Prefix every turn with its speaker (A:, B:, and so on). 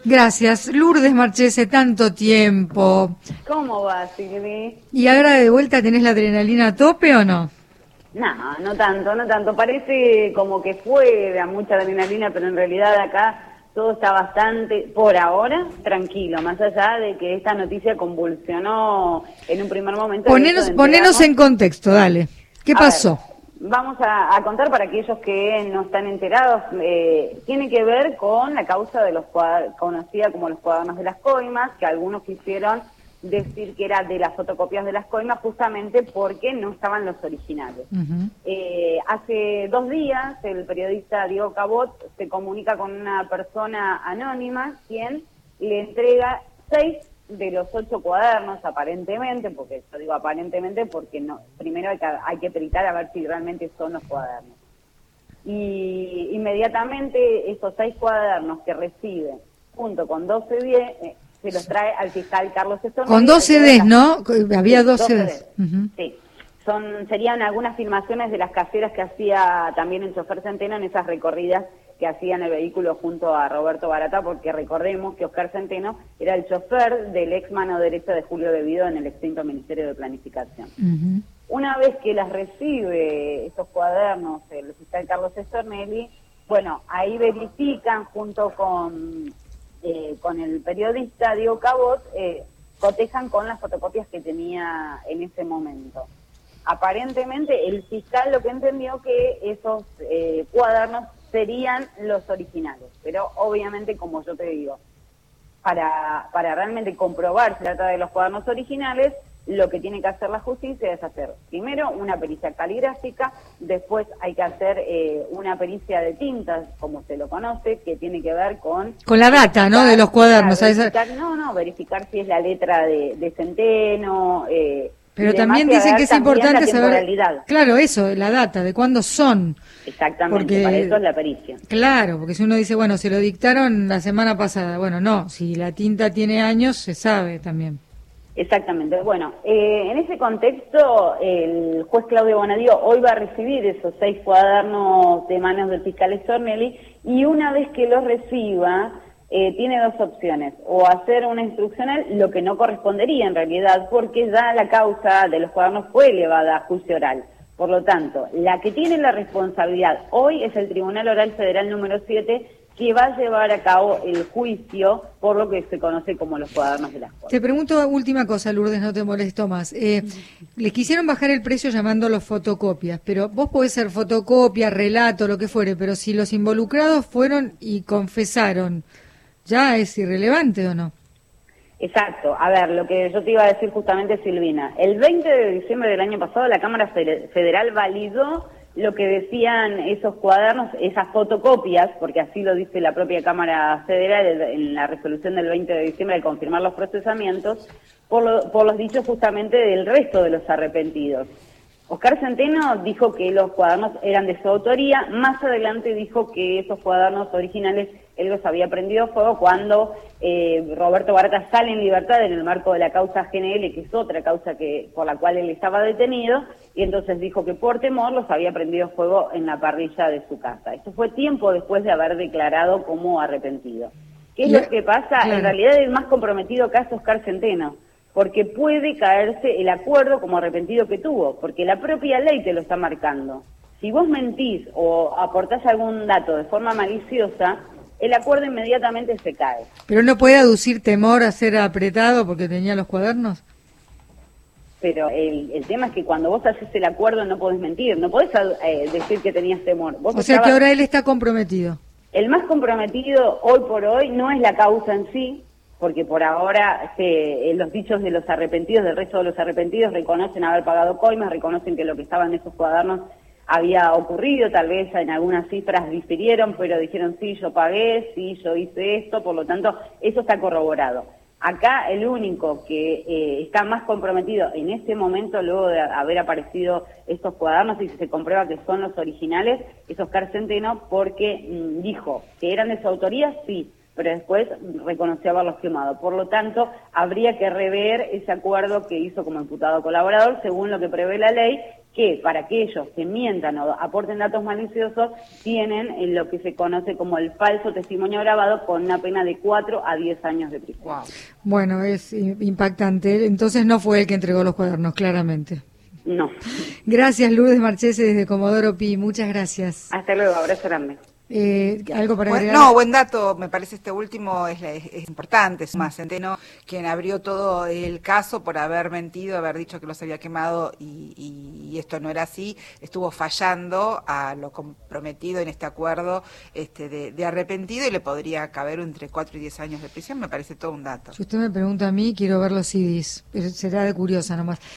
A: Gracias. Lourdes Marchese, tanto tiempo.
B: ¿Cómo va, Silvi?
A: ¿Y ahora de vuelta tenés la adrenalina a tope o no?
B: No, no tanto. Parece como que fue de mucha adrenalina, pero en realidad acá todo está bastante, por ahora, tranquilo, más allá de que esta noticia convulsionó en un primer momento.
A: Ponenos en contexto, dale. ¿Qué pasó?
B: Vamos a contar para aquellos que no están enterados. Tiene que ver con la causa de los conocida como los cuadernos de las coimas, que algunos quisieron decir que era de las fotocopias de las coimas justamente porque no estaban los originales. Hace 2 días el periodista Diego Cabot se comunica con una persona anónima quien le entrega 6 de los 8 cuadernos aparentemente, porque yo digo aparentemente porque no, primero hay que peritar a ver si realmente son los cuadernos. Y inmediatamente esos 6 cuadernos que recibe junto con 12 10 se los trae al fiscal Carlos Estornelli.
A: Con 2 CDs, ¿no? Había 2 CDs.
B: Sí. Serían algunas filmaciones de las caseras que hacía también el chofer Centeno en esas recorridas que hacía en el vehículo junto a Roberto Barata, porque recordemos que Oscar Centeno era el chofer del ex mano derecha de Julio De Vido en el extinto Ministerio de Planificación. Una vez que las recibe esos cuadernos el fiscal Carlos Estornelli, bueno, ahí verifican junto con el periodista Diego Cabot, cotejan con las fotocopias que tenía en ese momento. Aparentemente el fiscal lo que entendió que esos cuadernos serían los originales, pero obviamente, como yo te digo, para realmente comprobar si trata de los cuadernos originales, lo que tiene que hacer la justicia es hacer primero una pericia caligráfica, después hay que hacer una pericia de tintas, como se lo conoce, que tiene que ver con
A: la data, ¿no?, de los cuadernos.
B: Verificar si es la letra de Centeno,
A: pero también dicen que es importante saber, claro, eso, la data, de cuándo son.
B: Exactamente,
A: porque,
B: para eso es la pericia.
A: Claro, porque si uno dice, bueno, se lo dictaron la semana pasada, bueno, no, si la tinta tiene años, se sabe también.
B: Exactamente. Bueno, en ese contexto, el juez Claudio Bonadío hoy va a recibir esos 6 cuadernos de manos del fiscal Estornelli, y una vez que los reciba, tiene 2 opciones: o hacer una instruccional, lo que no correspondería en realidad, porque ya la causa de los cuadernos fue elevada a juicio oral. Por lo tanto, la que tiene la responsabilidad hoy es el Tribunal Oral Federal número 7, que va a llevar a cabo el juicio por lo que se conoce como los cuadernos de las coimas.
A: Te pregunto última cosa, Lourdes, no te molesto más. Les quisieron bajar el precio llamándolos fotocopias, pero vos podés ser fotocopia, relato, lo que fuere, pero si los involucrados fueron y confesaron, ¿ya es irrelevante o no?
B: Exacto. A ver, lo que yo te iba a decir justamente, Silvina, el 20 de diciembre del año pasado la Cámara Federal validó lo que decían esos cuadernos, esas fotocopias, porque así lo dice la propia Cámara Federal en la resolución del 20 de diciembre al confirmar los procesamientos, por los dichos justamente del resto de los arrepentidos. Oscar Centeno dijo que los cuadernos eran de su autoría, más adelante dijo que esos cuadernos originales él los había prendido fuego cuando Roberto Barata sale en libertad en el marco de la causa GNL, que es otra causa por la cual él estaba detenido, y entonces dijo que por temor los había prendido fuego en la parrilla de su casa. Esto fue tiempo después de haber declarado como arrepentido. ¿Qué es lo que pasa? Claro. En realidad el más comprometido acá es Oscar Centeno, porque puede caerse el acuerdo como arrepentido que tuvo, porque la propia ley te lo está marcando. Si vos mentís o aportás algún dato de forma maliciosa, el acuerdo inmediatamente se cae.
A: ¿Pero no puede aducir temor a ser apretado porque tenía los cuadernos?
B: Pero el tema es que cuando vos haces el acuerdo no podés mentir, no podés decir que tenías temor.
A: O sea que ahora él está comprometido.
B: El más comprometido hoy por hoy no es la causa en sí, porque por ahora los dichos de los arrepentidos, del resto de los arrepentidos, reconocen haber pagado coimas, reconocen que lo que estaba en esos cuadernos había ocurrido, tal vez en algunas cifras difirieron, pero dijeron sí, yo pagué, sí, yo hice esto, por lo tanto, eso está corroborado. Acá el único que está más comprometido en este momento, luego de haber aparecido estos cuadernos y se comprueba que son los originales, es Oscar Centeno, porque dijo que eran de su autoría, sí, pero después reconoció haberlos quemado. Por lo tanto, habría que rever ese acuerdo que hizo como imputado colaborador, según lo que prevé la ley, que para aquellos que mientan o aporten datos maliciosos tienen lo que se conoce como el falso testimonio grabado, con una pena de 4 a 10 años de prisión.
C: Wow.
A: Bueno, es impactante. Entonces no fue el que entregó los cuadernos, claramente.
B: No.
A: Gracias, Lourdes Marchese, desde Comodoro Pi. Muchas gracias.
B: Hasta luego, abrazo grande.
A: ¿Algo para agregar?
C: No, buen dato, me parece este último es importante, es más Centeno quien abrió todo el caso por haber mentido, haber dicho que los había quemado y esto no era así, estuvo fallando a lo comprometido en este acuerdo de arrepentido, y le podría caber entre 4 y 10 años de prisión, me parece todo un dato.
A: Si usted me pregunta a mí, quiero ver los CDs, pero será de curiosa nomás.